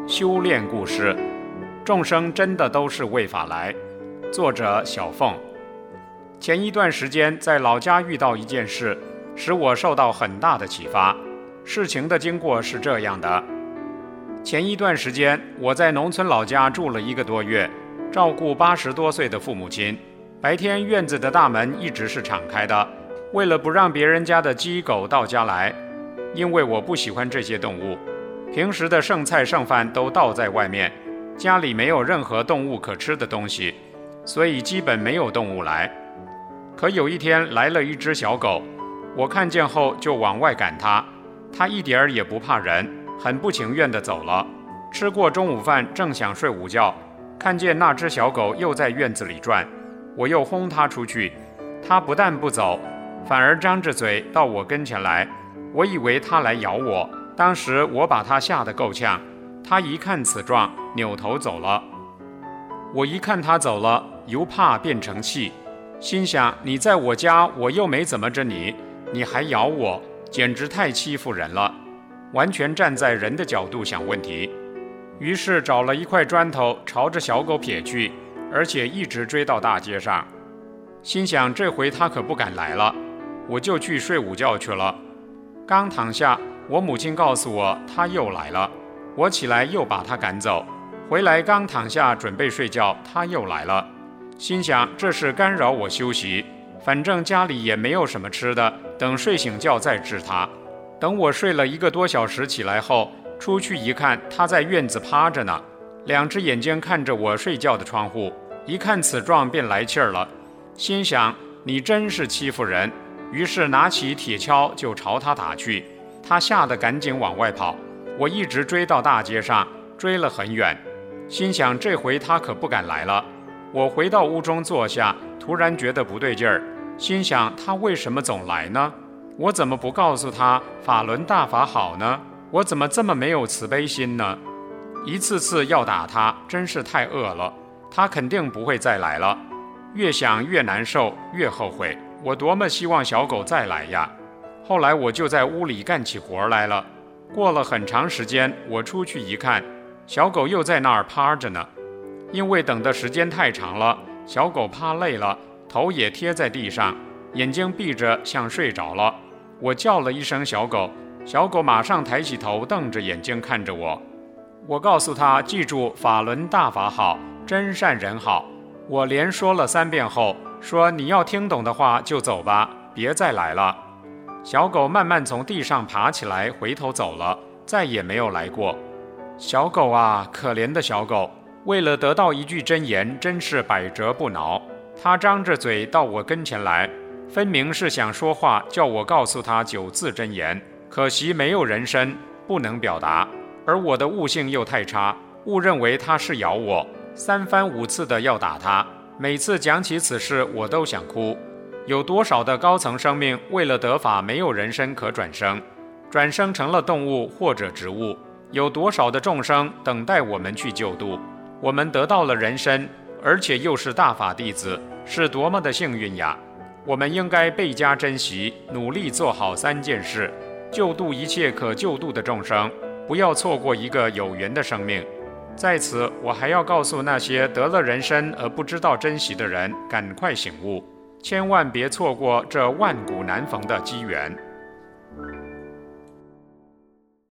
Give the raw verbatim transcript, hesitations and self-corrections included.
修炼故事，众生真的都是为法来。作者小凤。前一段时间在老家遇到一件事，使我受到很大的启发。事情的经过是这样的：前一段时间我在农村老家住了一个多月，照顾八十多岁的父母亲。白天院子的大门一直是敞开的，为了不让别人家的鸡狗到家来，因为我不喜欢这些动物。平时的剩菜剩饭都倒在外面，家里没有任何动物可吃的东西，所以基本没有动物来。可有一天来了一只小狗，我看见后就往外赶它，它一点儿也不怕人，很不情愿地走了。吃过中午饭，正想睡午觉，看见那只小狗又在院子里转，我又轰它出去，它不但不走，反而张着嘴到我跟前来。我以为它来咬我，当时我把它吓得够呛。它一看此状，扭头走了。我一看它走了，由怕变成气，心想：你在我家，我又没怎么着你，你还咬我，简直太欺负人了。完全站在人的角度想问题。于是找了一块砖头朝着小狗撇去，而且一直追到大街上。心想这回它可不敢来了，我就去睡午觉去了。刚躺下，我母亲告诉我它又来了，我起来又把它赶走。回来刚躺下准备睡觉，它又来了。心想这是干扰我休息，反正家里也没有什么吃的，等睡醒觉再治它。等我睡了一个多小时起来后，出去一看，它在院子趴着呢，两只眼睛看着我睡觉的窗户。一看此状便来气儿了，心想你真是欺负人，于是拿起铁锹就朝他打去。他吓得赶紧往外跑，我一直追到大街上，追了很远。心想这回他可不敢来了。我回到屋中坐下，突然觉得不对劲儿，心想他为什么总来呢？我怎么不告诉他法轮大法好呢？我怎么这么没有慈悲心呢？一次次要打他，真是太恶了，他肯定不会再来了。越想越难受，越后悔，我多么希望小狗再来呀！后来我就在屋里干起活来了。过了很长时间，我出去一看，小狗又在那儿趴着呢。因为等的时间太长了，小狗趴累了，头也贴在地上，眼睛闭着，像睡着了。我叫了一声小狗，小狗马上抬起头，瞪着眼睛看着我。我告诉他记住法轮大法好，真善人好。我连说了三遍后，说你要听懂的话就走吧，别再来了。小狗慢慢从地上爬起来，回头走了，再也没有来过。小狗啊，可怜的小狗，为了得到一句真言，真是百折不挠。它张着嘴到我跟前来，分明是想说话，叫我告诉他九字真言，可惜没有人身，不能表达。而我的悟性又太差，误认为他是咬我，三番五次的要打他。每次讲起此事，我都想哭。有多少的高层生命为了得法没有人身可转生，转生成了动物或者植物？有多少的众生等待我们去救度？我们得到了人身，而且又是大法弟子，是多么的幸运呀！我们应该倍加珍惜，努力做好三件事，救度一切可救度的众生，不要错过一个有缘的生命。在此，我还要告诉那些得了人身而不知道珍惜的人，赶快醒悟，千万别错过这万古难逢的机缘。